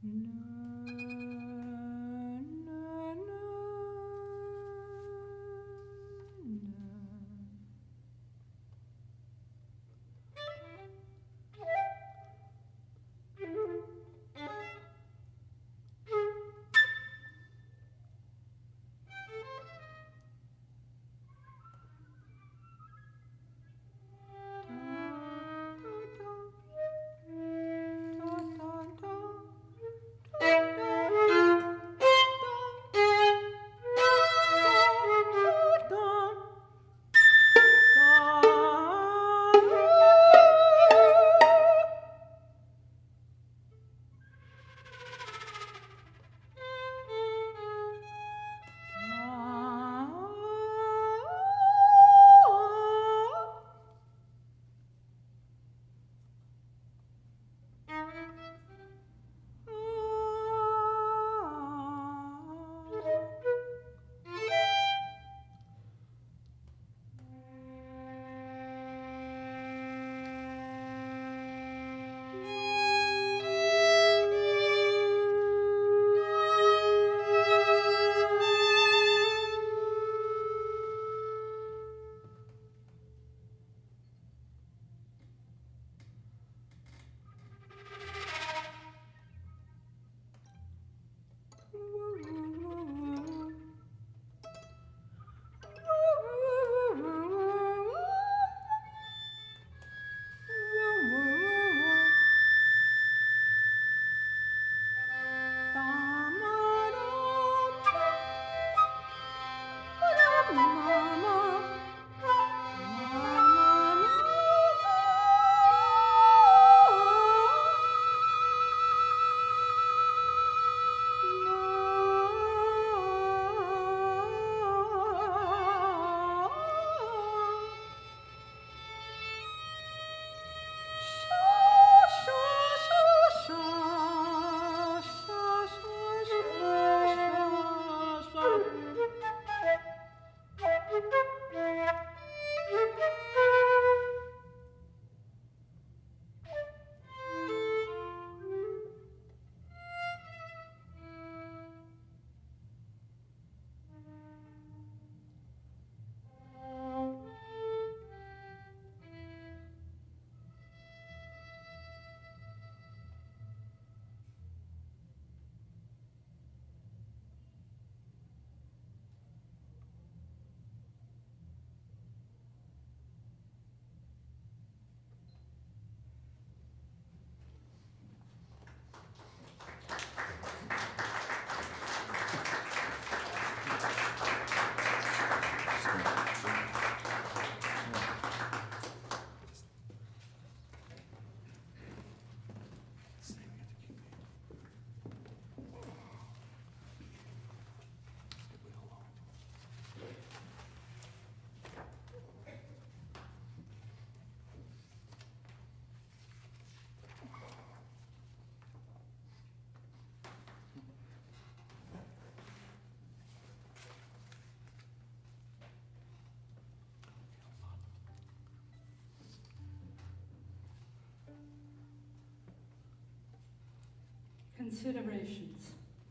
Considerations.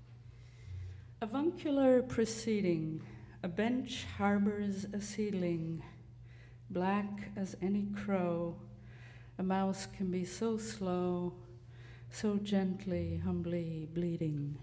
Avuncular proceeding. A bench harbors a seedling, black as any crow. A mouse can be so slow, so gently, humbly bleeding.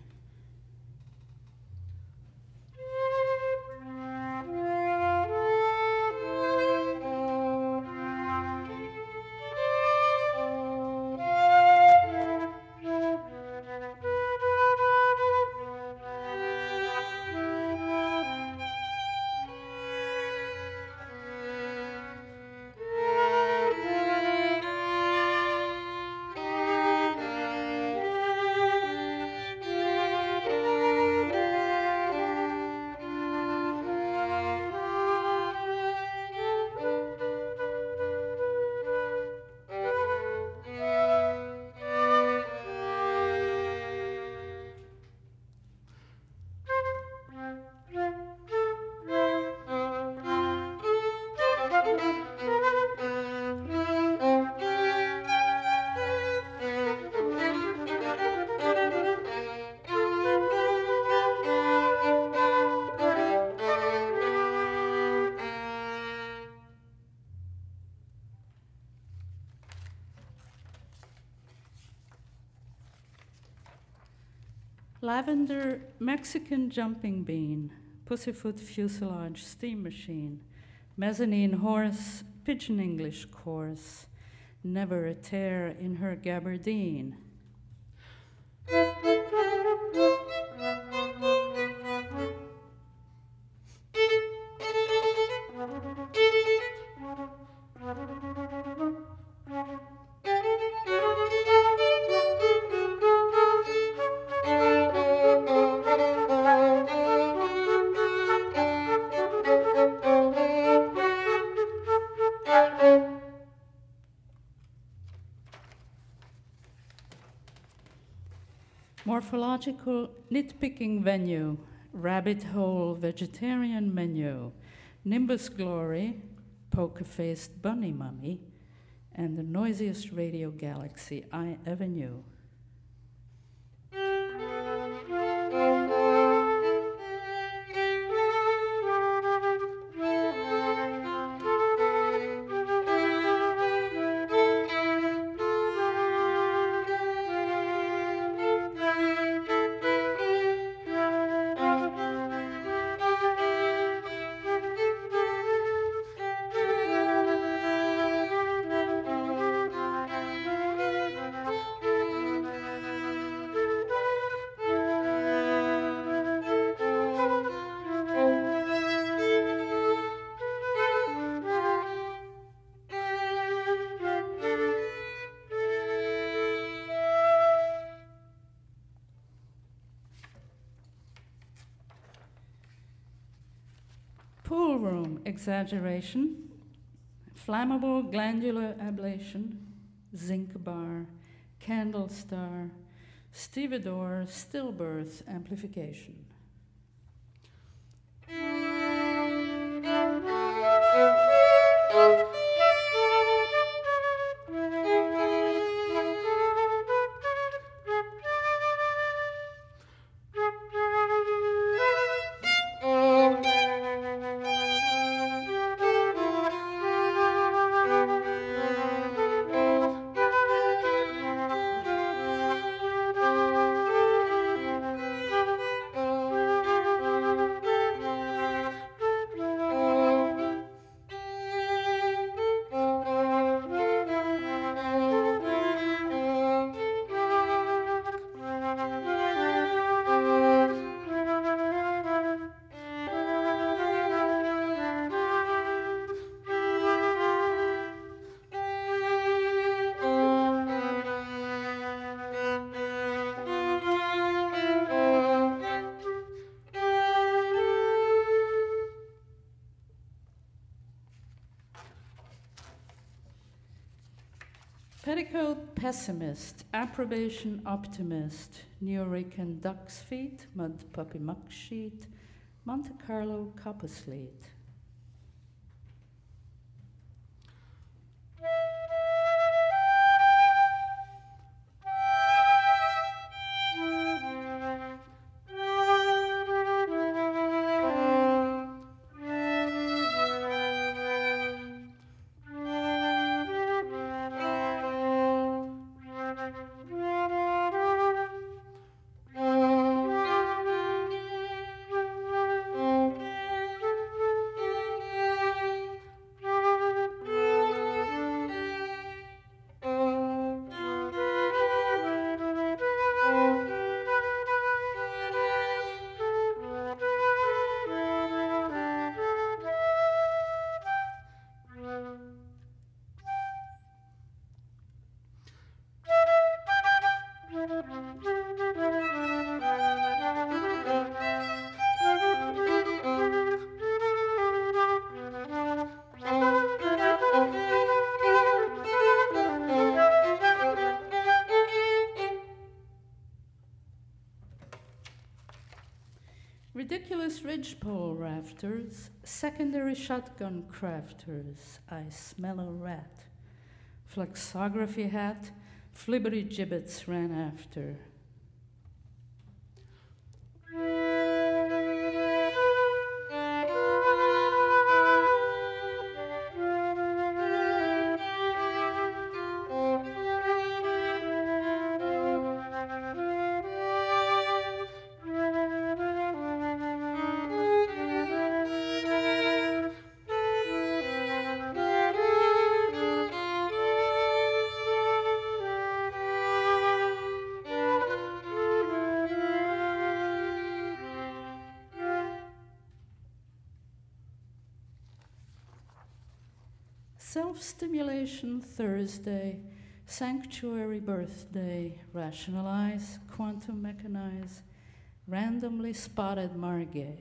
Lavender Mexican jumping bean, pussyfoot fuselage steam machine, mezzanine horse, pigeon English course, never a tear in her gabardine. Morphological nitpicking venue, rabbit hole vegetarian menu, Nimbus glory, poker-faced bunny mummy, and the noisiest radio galaxy I ever knew. Pool room exaggeration, flammable glandular ablation, zinc bar, candle star, stevedore stillbirth amplification. Petticoat pessimist, approbation optimist, Nuyorican duck's feet, mud puppy muck sheet, Monte Carlo copper slate. Ridiculous ridgepole rafters, secondary shotgun crafters, I smell a rat. Flexography hat, flibberty gibbets ran after. Self-stimulation Thursday, sanctuary birthday, rationalize, quantum mechanize, randomly spotted margay.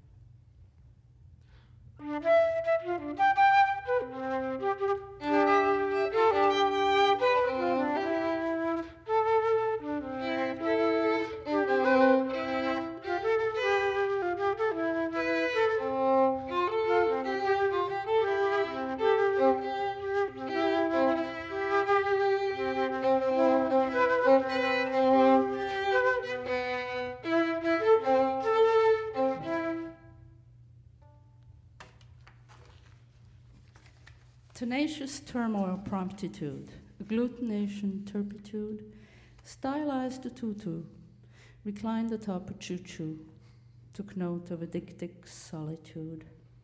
Tenacious turmoil promptitude, agglutination turpitude, stylized the tutu, reclined atop a choo-choo, took note of a dictic solitude.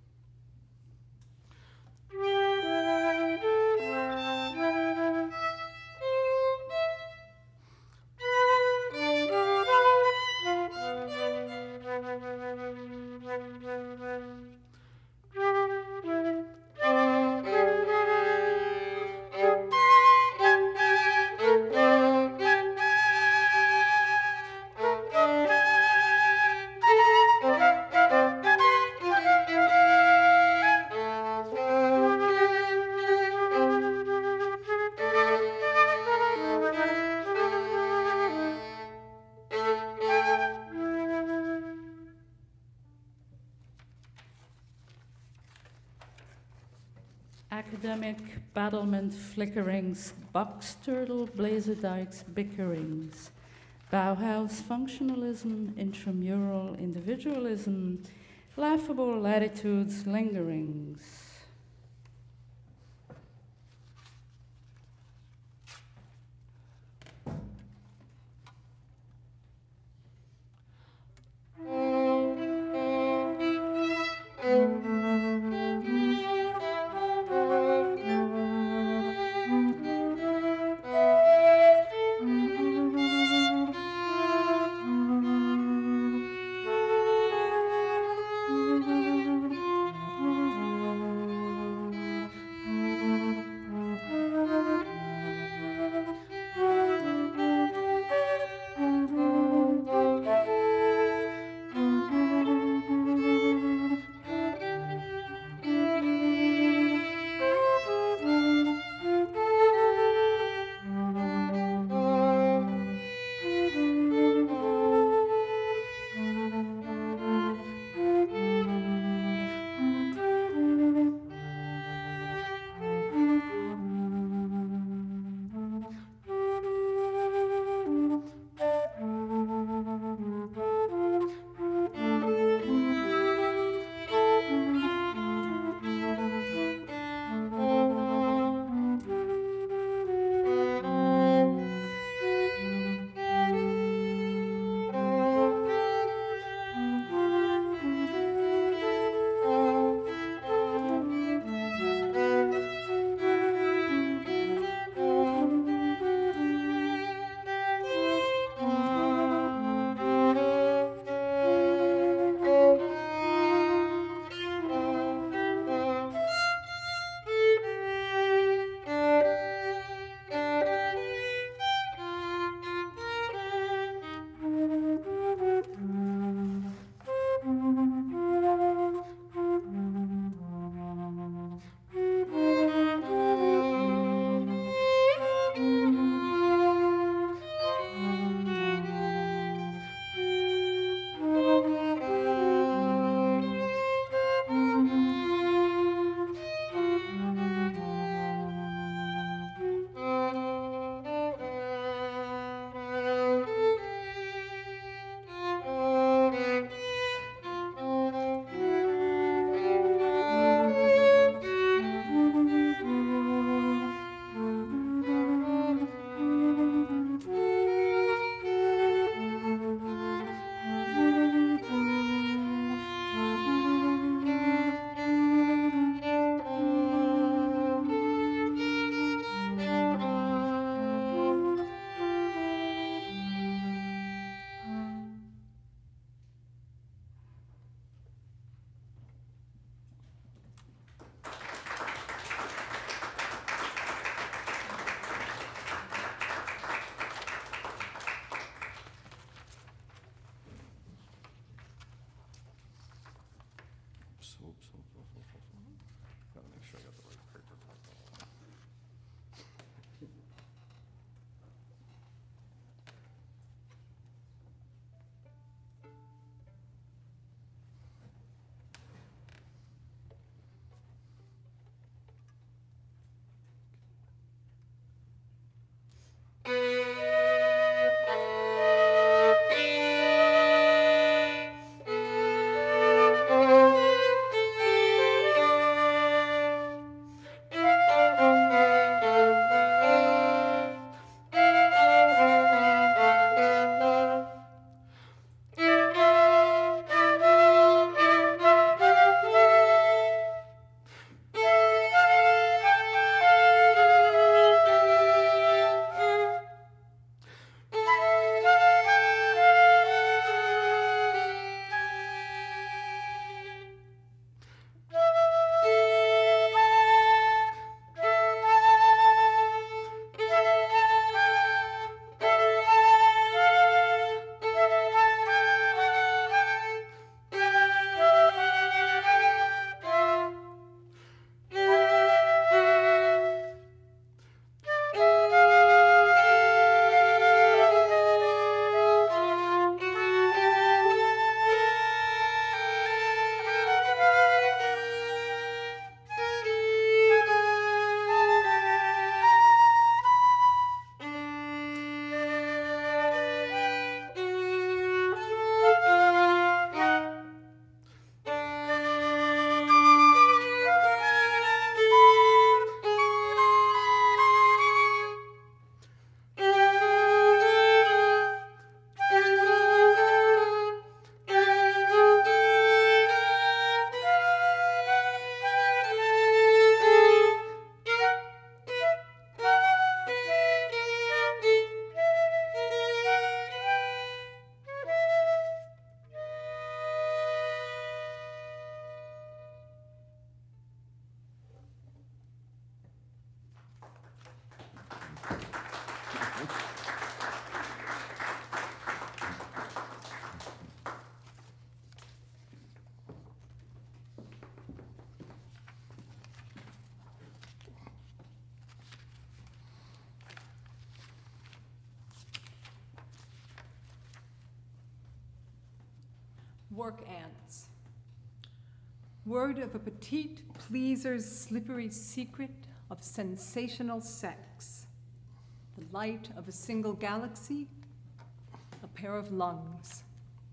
Academic battlement flickerings, box turtle blazerdikes bickerings, Bauhaus functionalism, intramural individualism, laughable latitudes lingerings. Work ants. Word of a petite pleaser's slippery secret of sensational sex. The light of a single galaxy, a pair of lungs.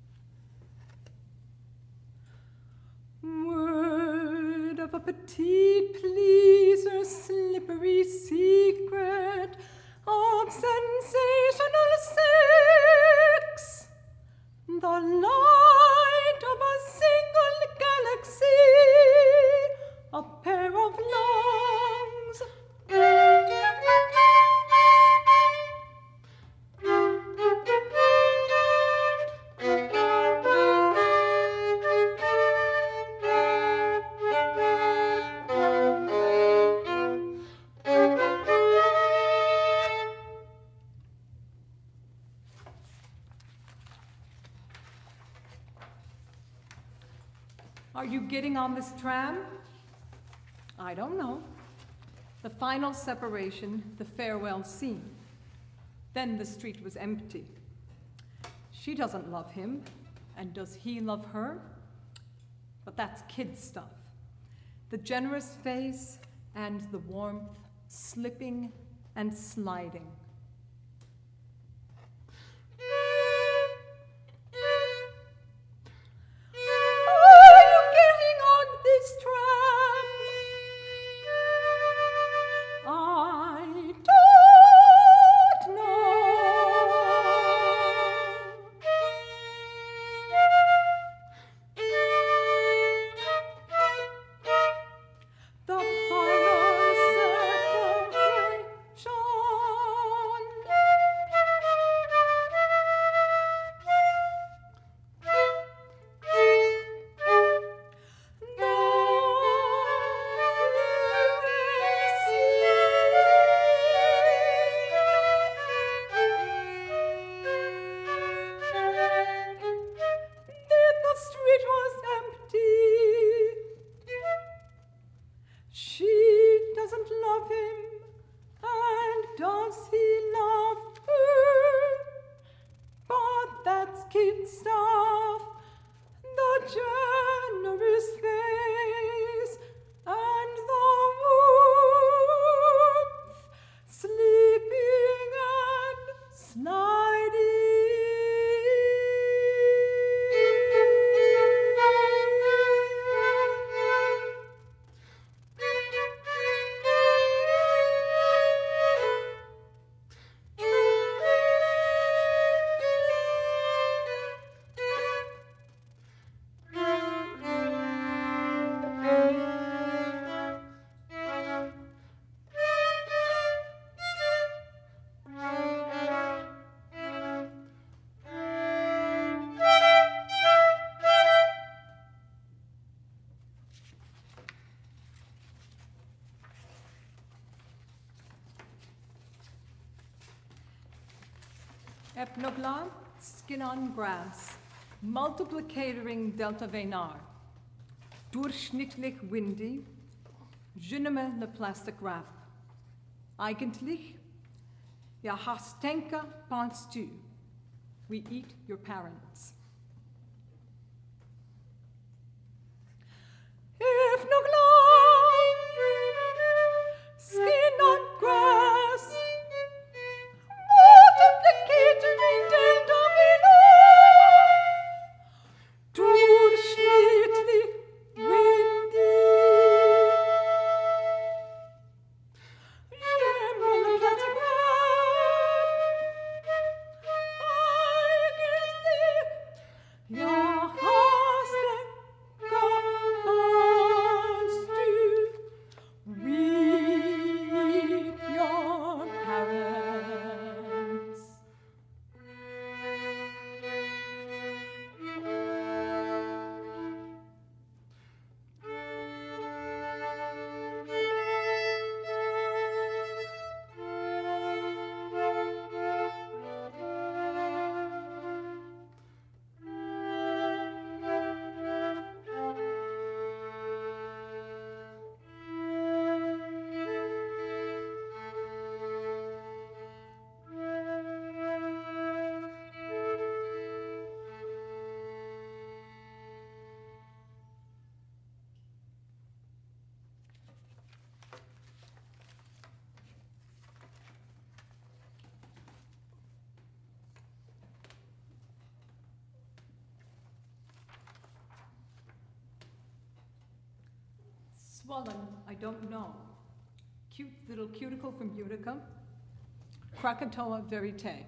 Word of a petite pleaser's slippery secret of sensational sex. The light of a single galaxy, a pair of lungs. Are you getting on this tram? I don't know. The final separation, the farewell scene. Then the street was empty. She doesn't love him, and does he love her? But that's kid stuff. The generous face and the warmth, slipping and sliding. Epnogla, skin on grass, multiplicatoring delta venar, durchschnittlich windy, je ne me le plastic wrap. Eigentlich, ja hastenka penses tu, we eat your parents. Epnogla, skin on grass, multiplicatoring delta venar, durchschnittlich windy. Ja, hast du Swollen, I don't know. Cute little cuticle from Utica. Krakatoa verite.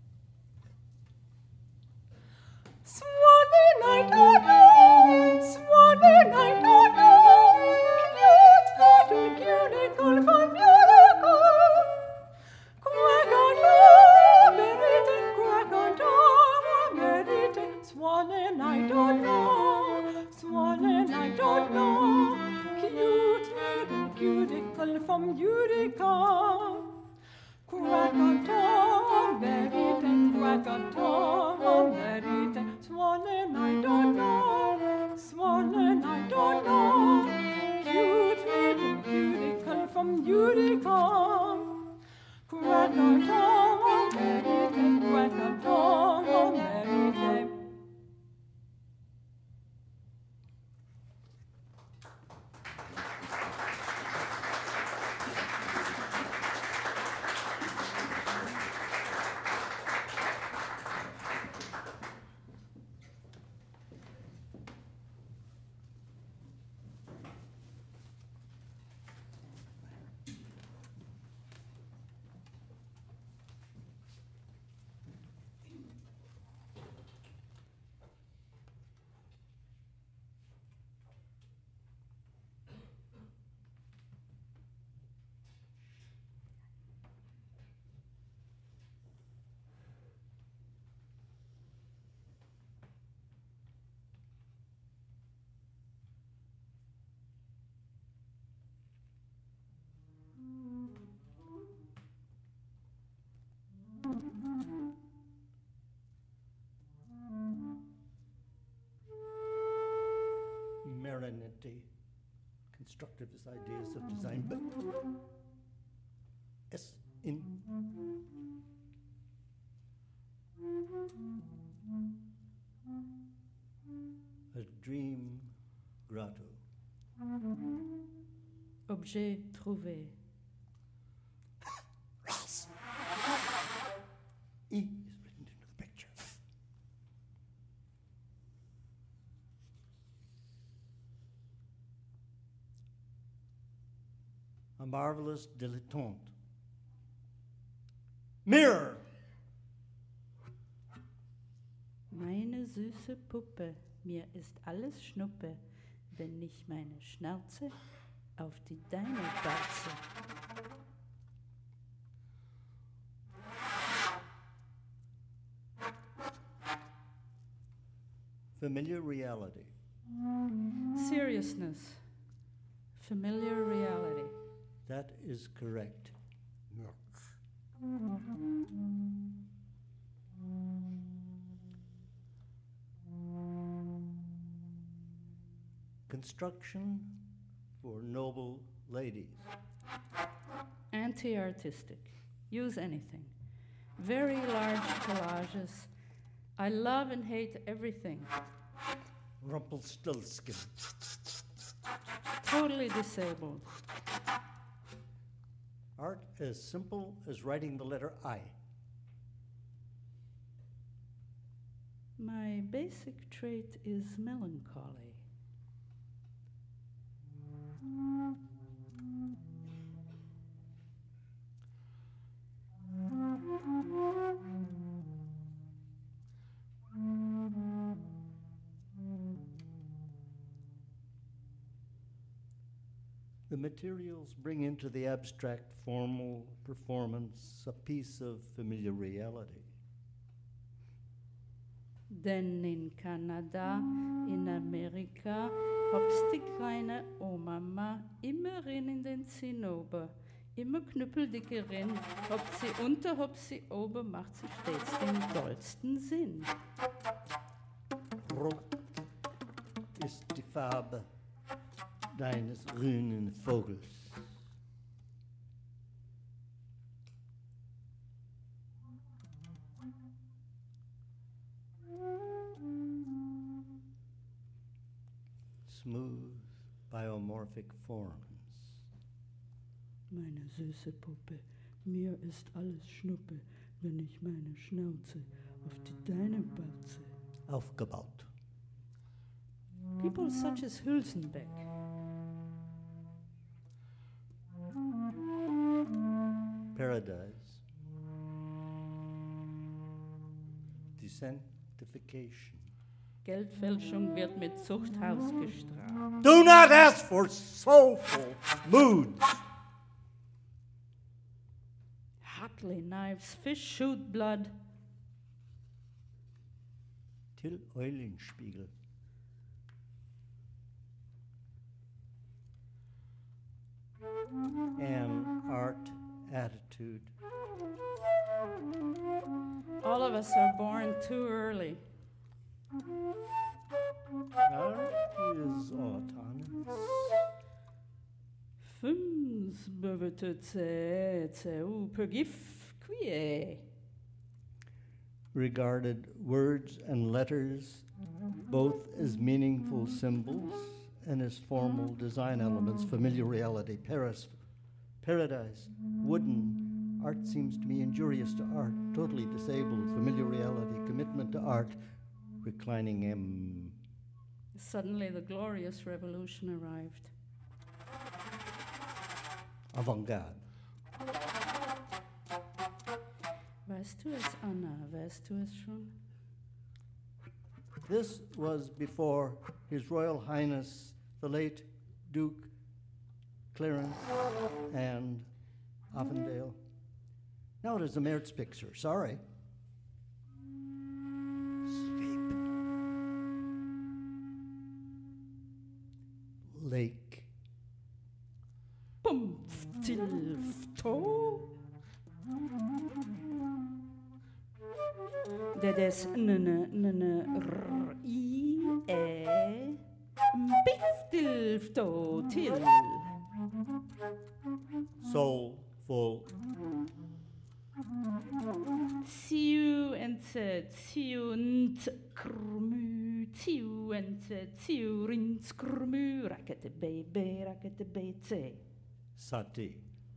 Swollen, I don't know. Swollen, I don't know. Cute little cuticle from Utica. Krakatoa verite, Krakatoa verite. Swollen, I don't know. Swollen, I don't know. Cute little cuticle from Utica. Krakatoa verite, Krakatoa verite. Swollen, I don't know. Swollen, I don't know. Cute little cuticle from Utica. Krakatoa verite, Krakatoa verite. Marinette, constructivist ideas of design, but in a dream grotto. Objet trouvé. Ross! E is written into the picture. A marvelous dilettante. Mirror! Meine süße Puppe, mir ist alles Schnuppe, wenn ich meine Schnauze auf die deine balze. Familiar reality. Seriousness. Familiar reality. That is correct. Construction for noble ladies. Anti-artistic. Use anything. Very large collages. I love and hate everything. Rumpelstiltskin. Totally disabled. Art as simple as writing the letter I. My basic trait is melancholy. The materials bring into the abstract formal performance a piece of familiar reality. Denn in Kanada, in Amerika, hab's die kleine Oma immer in den Zinnober. Immer knüppeldicke Rinn, hab sie unter, hab sie oben, macht sie stets den dollsten Sinn. Rot ist die Farbe deines grünen Vogels. Smooth biomorphic forms. Meine süße Puppe, mir ist alles Schnuppe, wenn ich meine Schnauze auf die deine balze. Aufgebaut. People such as Hülsenbeck. paradise. Desanctification. Geldfälschung wird mit Zuchthaus gestraft. Do not ask for soulful moods. Hotly knives, fish shoot blood. Till Eulenspiegel. And art attitude. All of us are born too early. Art is autonomous. Fums bevetetse pergif quie. Regarded words and letters both as meaningful symbols and as formal design elements, familiar reality, paradise, wooden. Art seems to me injurious to art, totally disabled, familiar reality, commitment to art, reclining M. Suddenly the glorious revolution arrived. Avant-garde. Weißt du es, Anna? Weißt du es schon? This was before His Royal Highness, the late Duke Clarence and Avondale. Now it is a Mertz picture, sorry. Sleep. Lake. Pum, tilfto. Dedes nene r I biftilfto til. Soulful. Tiu ente tiu nt krmu tiu ente tiu rins krmu rakete bete. Sati.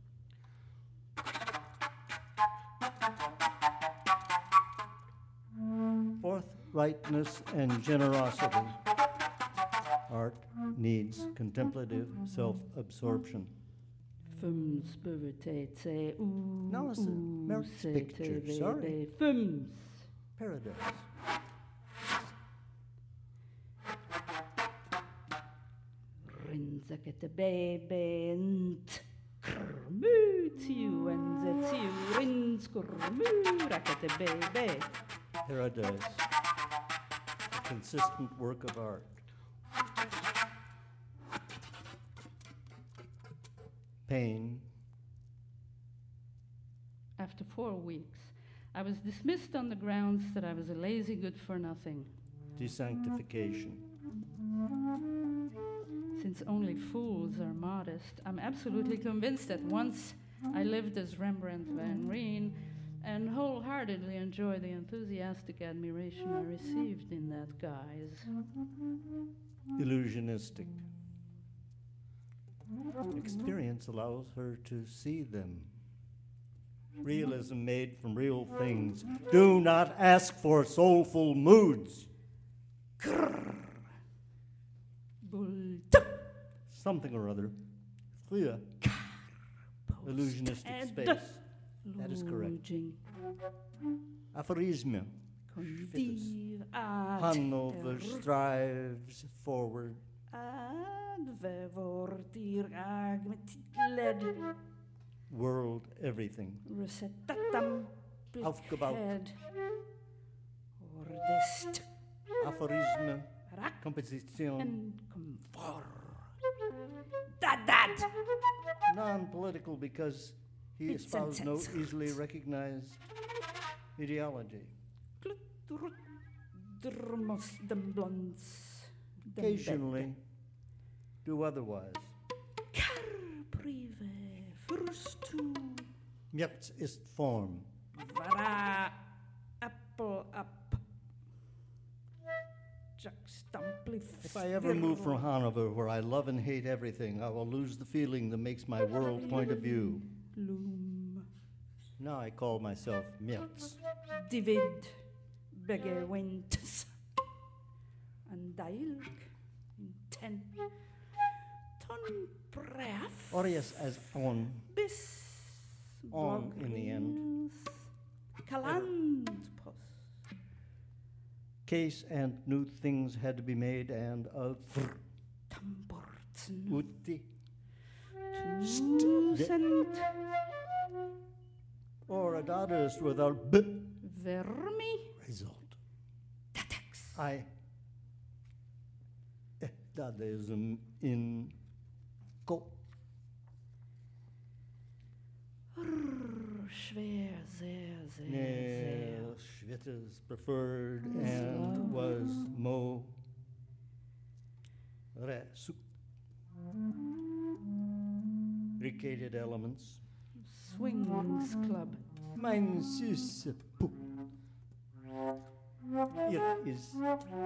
Forthrightness and generosity. Art needs contemplative self-absorption. Fums bevetetse u. Now it's a Mertz picture, sorry. Fums. Paradise. Rinzakete bebe nt krmu tiu ente tiu rins krmu rakete bebe. Paradise. A consistent work of art. Pain. After 4 weeks, I was dismissed on the grounds that I was a lazy good-for-nothing. Desanctification. Since only fools are modest, I'm absolutely convinced that once I lived as Rembrandt van Rijn and wholeheartedly enjoy the enthusiastic admiration I received in that guise. Illusionistic. Experience allows her to see them. Realism made from real things. Do not ask for soulful moods. Something or other. Clear. Illusionistic space. That is correct. Aphorisme. Hanover strives forward. World, everything. Aufgebaut. Aphorisme. Composition. Non-political because he espoused no easily recognized ideology. Occasionally, do otherwise. Mertz ist Form. If I ever move from Hanover, where I love and hate everything, I will lose the feeling that makes my world point of view. Now I call myself Mertz. David Begewint and Dailk ten ton bref Orias as on. bis On in the end. Kalandpost. Case and new things had to be made, and of Tambortsen. utti, 1000 or a daughters without b vermi. result. Tatex. I dadaism in go. Schwer, sehr, sehr, Nee, sehr. Schwitters preferred and was mo resu. Ricated elements. Swings Club. Mein süße Pup. Ihr ist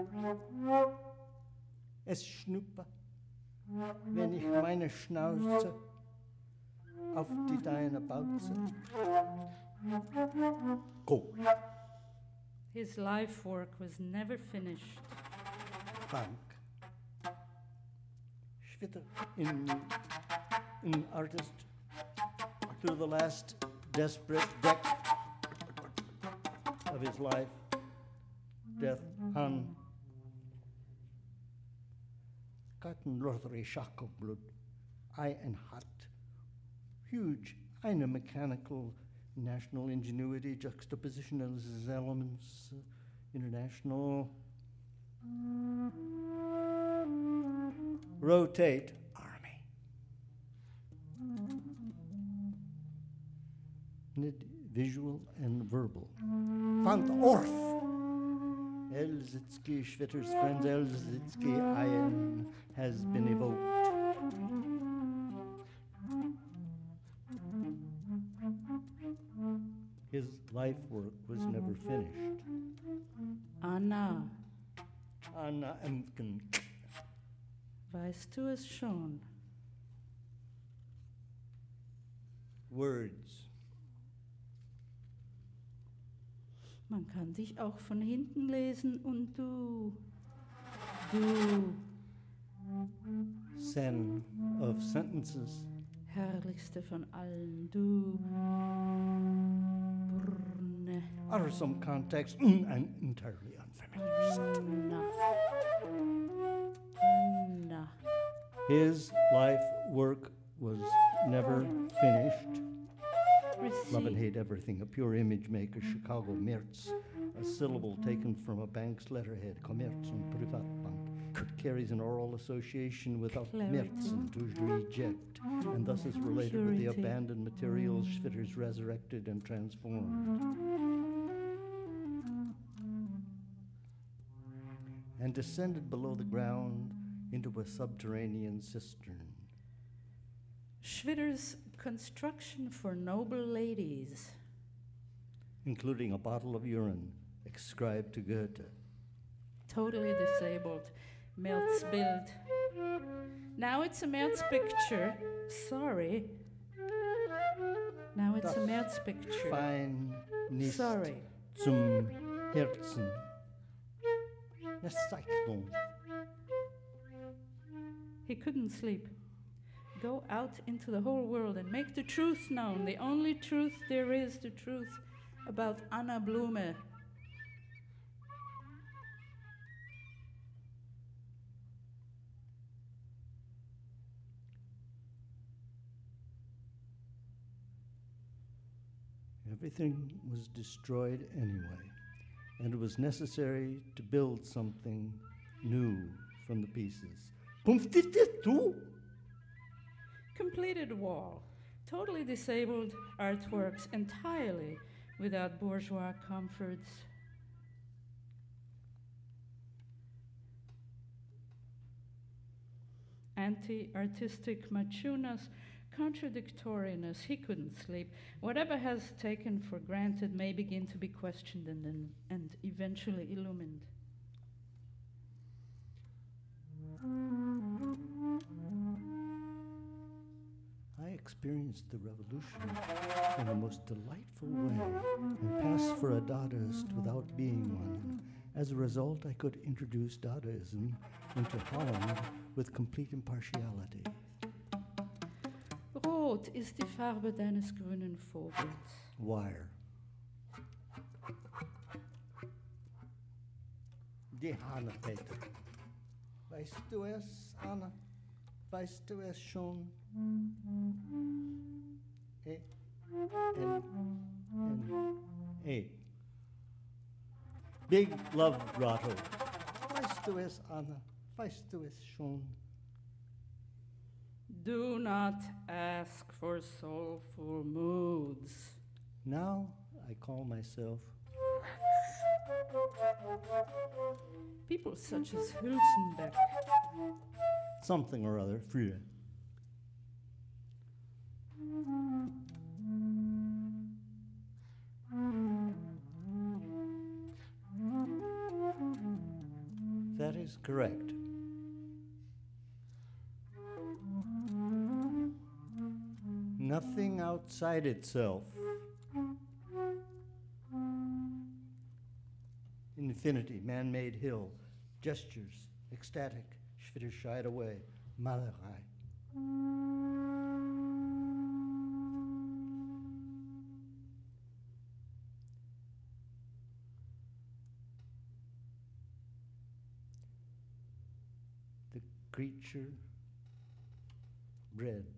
es Schnupper, wenn ich meine Schnauze auf die deine Bauze. Go. His life work was never finished. Bank. Schwitter in artist through the last desperate deck of his life. Death han Cotton rotary shock of blood, eye and heart. Huge, eine mechanical national ingenuity, juxtaposition of his elements, international. Rotate, army. Visual and verbal. Fand Orth. Elzitsky, Schwitter's friend Elzitsky, Ian has been evoked. His life work was never finished. Anna, Anna Emken. weißt du es schon? Words. Man kann dich auch von hinten lesen und du. Sen of sentences. Herrlichste von allen, du. Brne. Are some contexts and entirely unfamiliar. Anna. Anna. His life work was never finished. Love and hate everything, a pure image maker, Chicago Merz, a syllable taken from a bank's letterhead, Commerz und Privatbank, carries an oral association with Merz and to reject, and thus is related with the Purity. abandoned materials Schwitters resurrected and transformed. And descended below the ground into a subterranean cistern. Schwitter's construction for noble ladies. Including a bottle of urine ascribed to Goethe. Totally disabled. Merz build. Now it's a Merz picture. Sorry. Now it's a Das Merz picture. Fein nicht Sorry. zum Herzen. Es zeigt uns. He couldn't sleep. Go out into the whole world and make the truth known. The only truth there is, the truth about Anna Blume. Everything was destroyed anyway, and it was necessary to build something new from the pieces. Completed wall. Totally disabled artworks entirely without bourgeois comforts. Anti-artistic machunas, contradictoriness. He couldn't sleep. Whatever has taken for granted may begin to be questioned and eventually illumined. I experienced the revolution in a most delightful way and passed for a Dadaist without being one. As a result, I could introduce Dadaism into Holland with complete impartiality. Rot ist die Farbe deines grünen Vogels. Wire. Die Hanne, Peter. Weißt du es, Anna? Weißt du es schon? E, N, A. Big Love Grotto. Weißt du es, Anna? Weißt du es schon? Do not ask for soulful moods. Now I call myself People such as Hülsenbeck. something or other, früher. That is correct. Nothing outside itself. Infinity, man-made hill, gestures, ecstatic, Schwitter shied away, Malerei. The creature bred.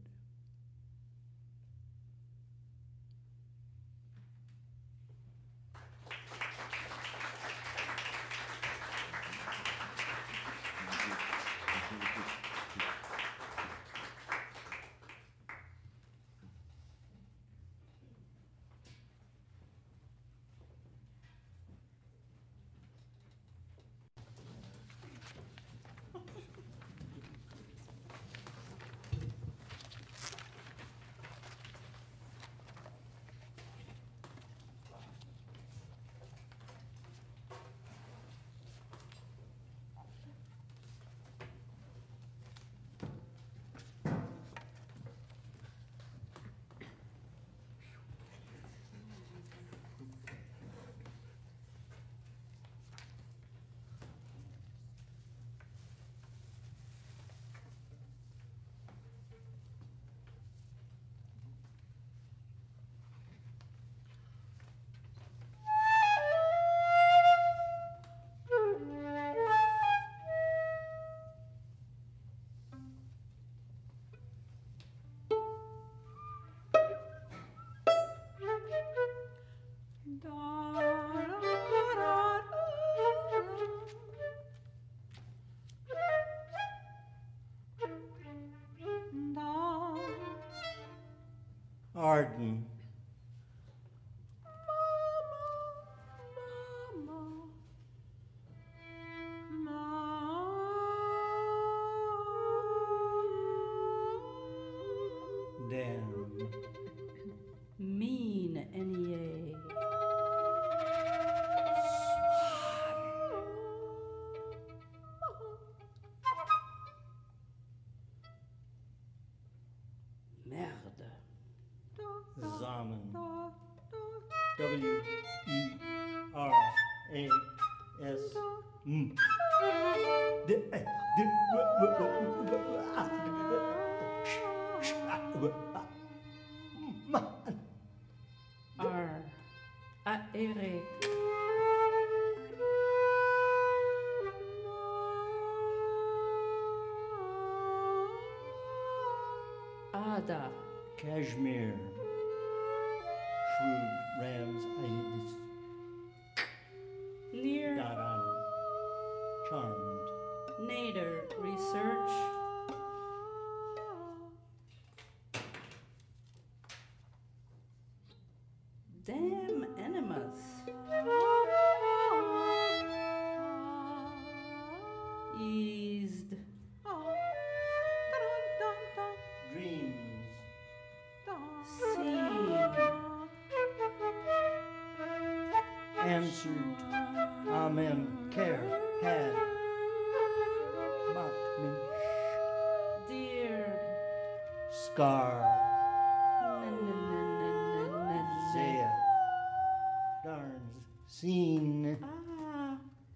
Arden. Damn. Mean NEA. Merde. Samen. W-E-R-A-S. M. R. Aere. Ada. Kashmir. Shrewd rams. I need this. Near. Daran. Charmed. Nader. Research. Damn enemas. Eased. Dreams. Seen. Answered. Amen. Care. Had. Bakminch. Dear. Scar. Zaya. Darns. Seen. Ah.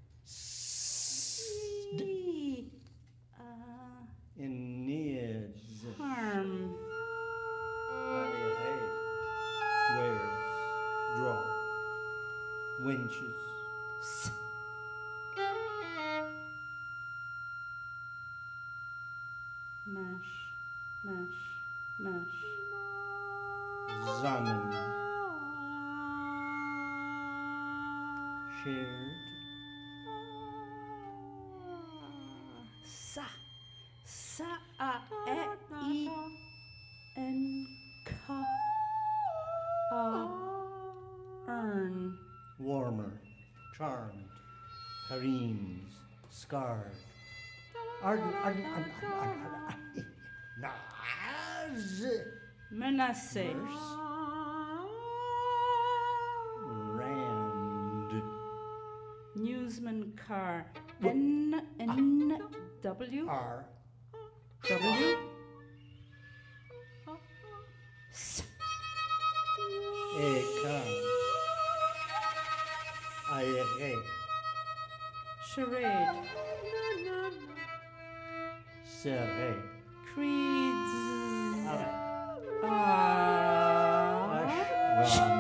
S- Ee. In Needs. Harm. Draw. Winches. S. Mash, mash, mash. Zusammen. Shared. Sa, sa, a, e, I, n, ka, a, earn. Warmer. Charmed. Kareems. Scarred. Arden. Naz. Menace. Rand. Newsman car. N, W, R. W. S. Écran. Aéré. Charade. Serré. Creeds. Ashram.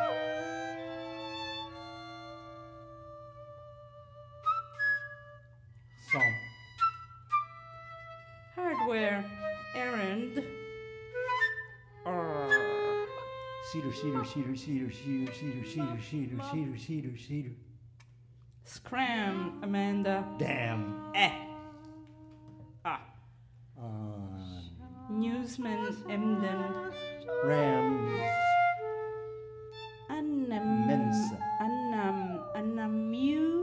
Son. Hardware. Errand. Cedar. Scram. Amanda. Damn. Ah. On. Newsman. Emden. Rams. Mensa. Anamu.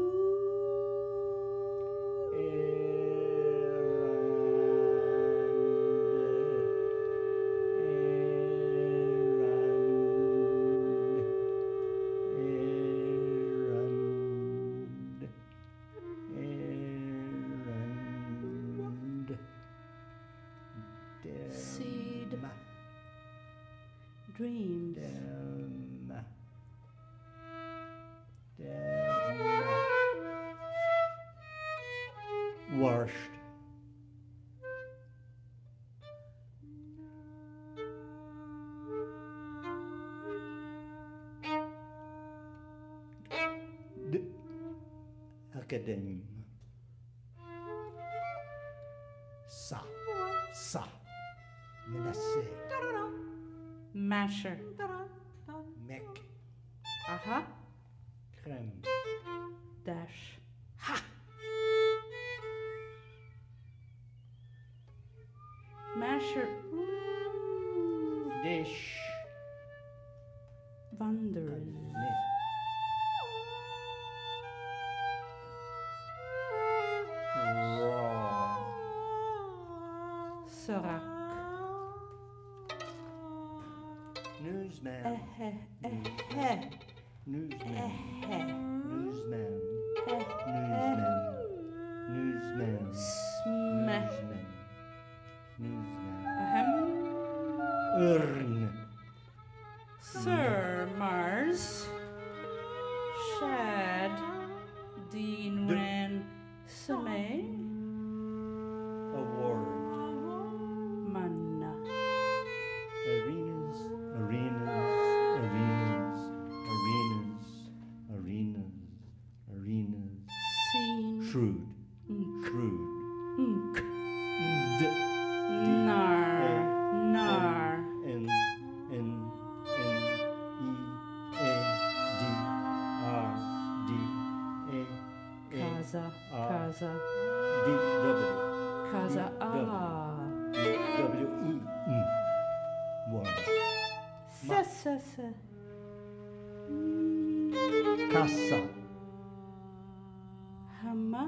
Seed. Dreams. Washed. Academe. Sa. Menacé. Masher. Mec. Aha. Crème. Dash. Masher. Dish. Wonders. Raw. Sorak. Newsman. Newsman. Newsman. Newsman. Ahem. Urn. Sir Mars. Shad. Dean Ran. Samay. Award. Manna. Arenas. Scene. Shrewd. Unk. Shrewd. Unk. Nar. Nar. N E A D R D A Kaza. R. Kaza. D W Kaza. D W E One. Se. Casa. Hamma.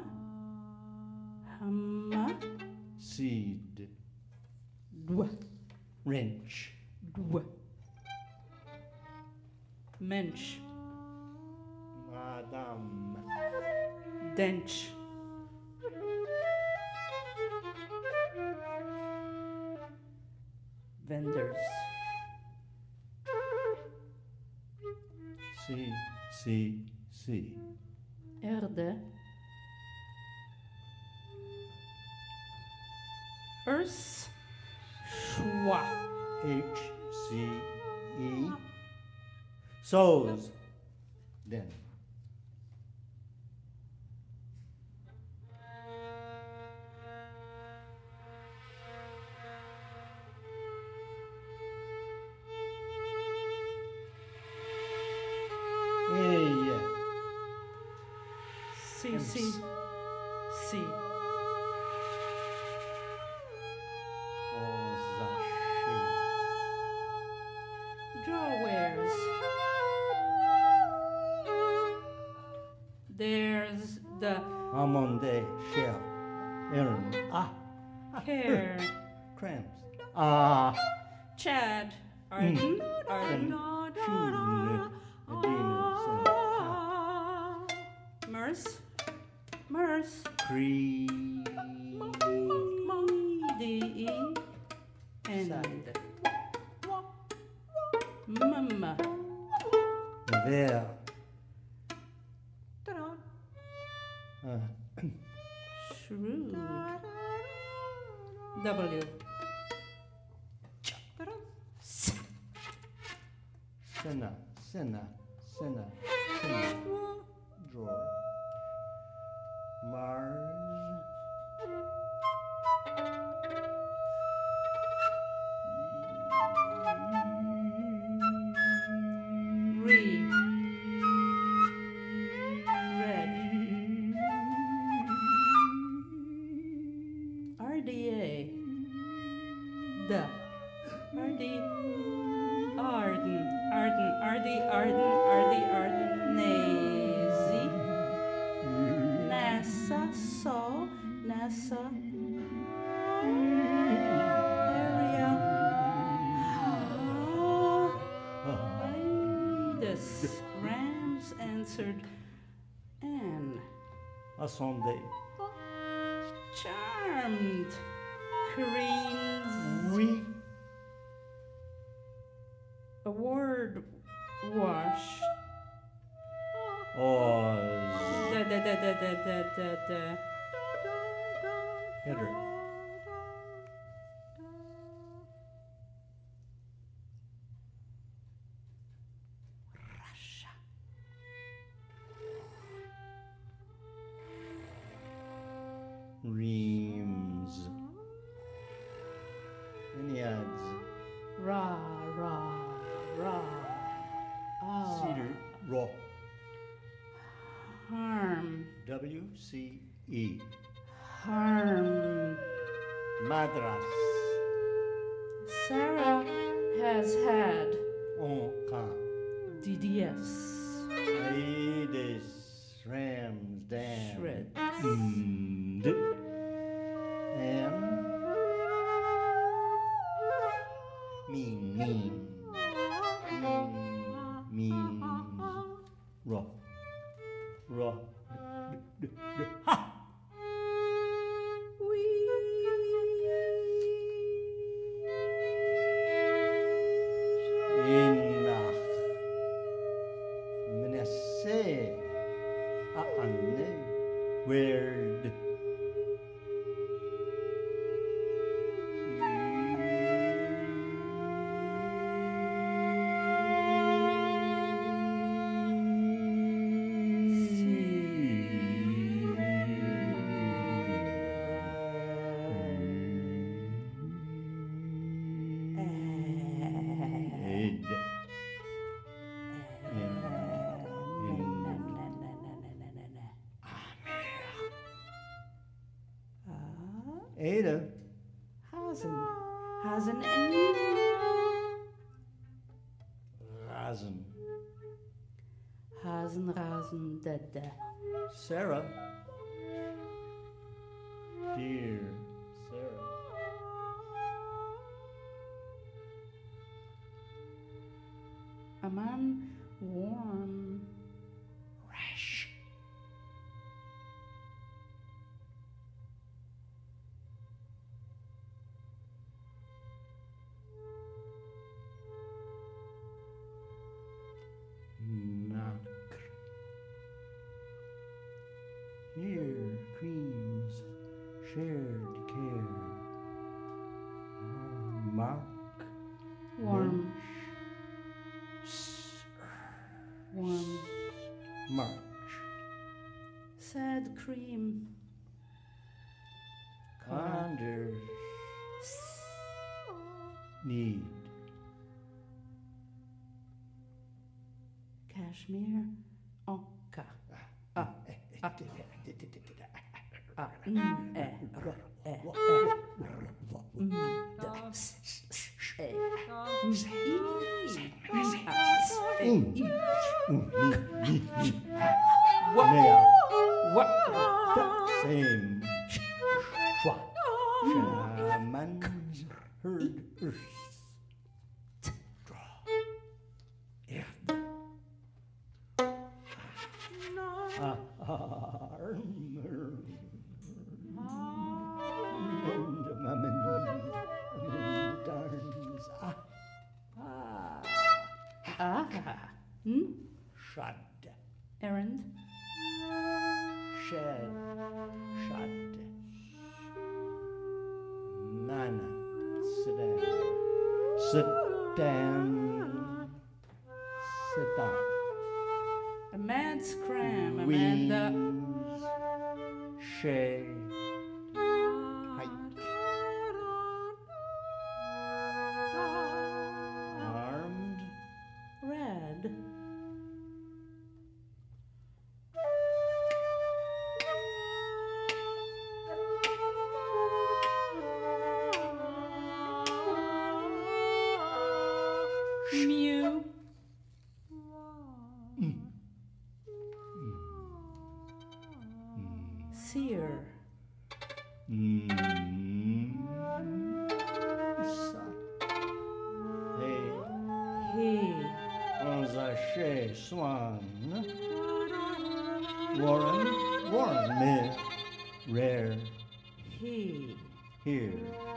Seed. Dwa. Wrench. Dwa. Mensch. Madame. Dench. Vendors. C. Erde. Urs. Schwa. HCE. Sows. Den. Yeah. C, C, C. Drawwares. There's the Amonde, shell, Aaron, care. cramps, Chad. Arden. Arden. Chun, Adina's, Merce. Merce. D-E. And Mama. there, Shrewd. W. Senna, drawer, Mars, Re. Red. RDA. The. RD. Arden. Arden. RD. Arden. RD. Arden. Nazy. NASA. So. NASA. Area. This. Rams answered. Anne. Assemblée, Charmed. Careens. oui, Award. Wash. Oz, Da. header, Russia. Reams, Enneads, Ra. Ah. Cedar, Raw, Harm. WCE, Harm. Madras, Sarah has had Oncan, DDS. Aedes, Rams, Dam, Shreds. And, mean, raw, ha! Inach, Menesse, Aanne, Weird. Ada, Hazen. Rasen, da. Sarah, dear Sarah, A man warm. Rash. Nacre. Here, creams, shared care. Mark, Warm. S- march. Sad cream. Condors need. Cashmere. Oka. Same. Schwa. Shamans heard earth. Draw. Armor. And darns. Shad. Errand. Shed. Shad. Mana. Sedan. Sedan. Sedan. A mad scram. Amanda. Wings. Shay. Hike. Armed. Red. Mew. Seer. Hey. He. Shay. Swan. Warren. Warren. Rare. He. Here.